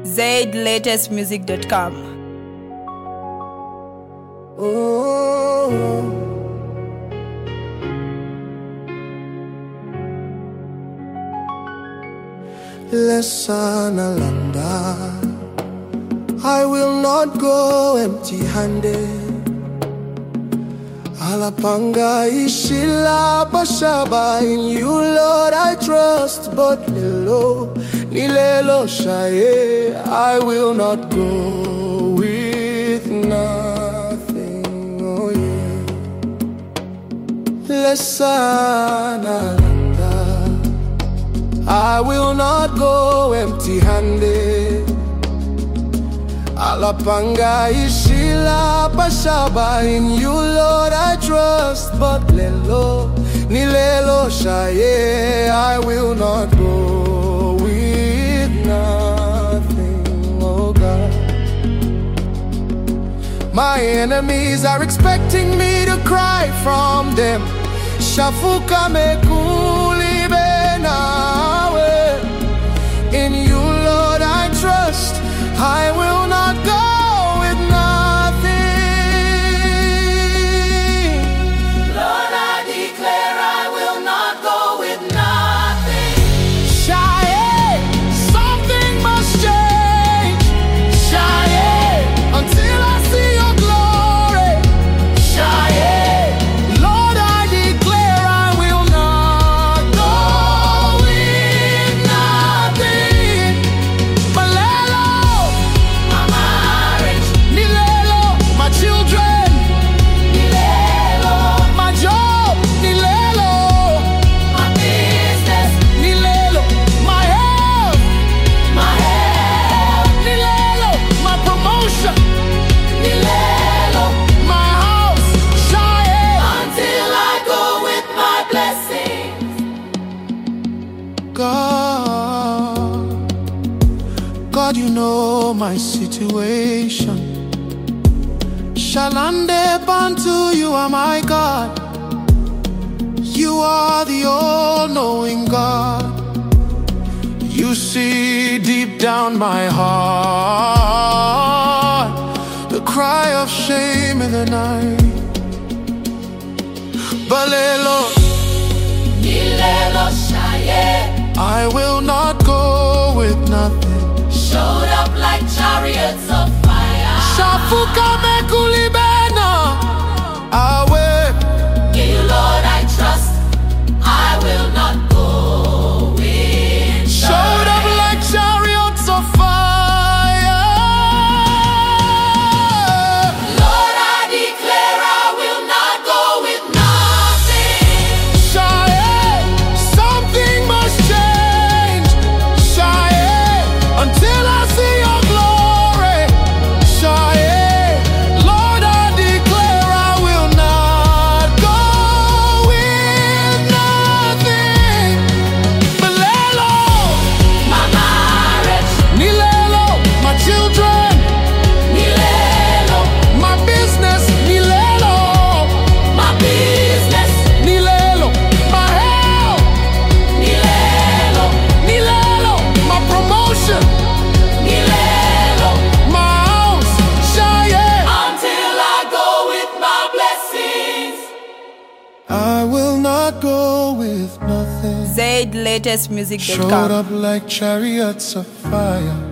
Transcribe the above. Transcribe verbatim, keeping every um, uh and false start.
zaid latest music dot com. Oh, lesson alanda, I will not go empty-handed. Alapanga ishila bashaba, in you Lord I trust, but lelo nilelo shaye, I will not go with nothing. Oh yeah, lesson alanda, I will not go empty-handed. Alapanga ishila bashaba, in you Lord I trust, but lelo nilelo shaye, I will not go with nothing. Oh God, my enemies are expecting me to cry from them. Shafuka mekuli benawe, in you Lord I trust, I will not go with nothing. Lord, I declare I will not go with nothing. Shaye, something must change. Shaye, until I see your glory. Shaye, Lord, I declare I will not go with nothing. Malelo, My marriage, nilelo, my children, nilelo. my job, nilelo, My business, nilelo, my health, my health, nilelo, my promotion, nilelo. my house, Shaye. Until I go with my blessings. God, God, you know my situation. Shalande Bantu, you are my God. You are the all-knowing God. You see deep down my heart, the cry of shame in the night. Balelo, Nilelo shaye. I will not go with nothing. Showed up like chariots of fire. Shafuka mekulibena, awe. In you, Lord, I trust. I will not go with Showed up like chariots of fire. Lord, I declare I will not go with nothing. Shaye, something must change. Shaye, until I see your glory. Shaye, Lord, I declare I will not go with nothing. Malelo, My marriage, nilelo, my children, nilelo. my business, nilelo, My business, nilelo, my health, nilelo. nilelo, my promotion, Nilelo. my house, Shaye. Until I go with my blessings. I will not go with nothing. zaid latest music dot Showed com. up like chariots of fire.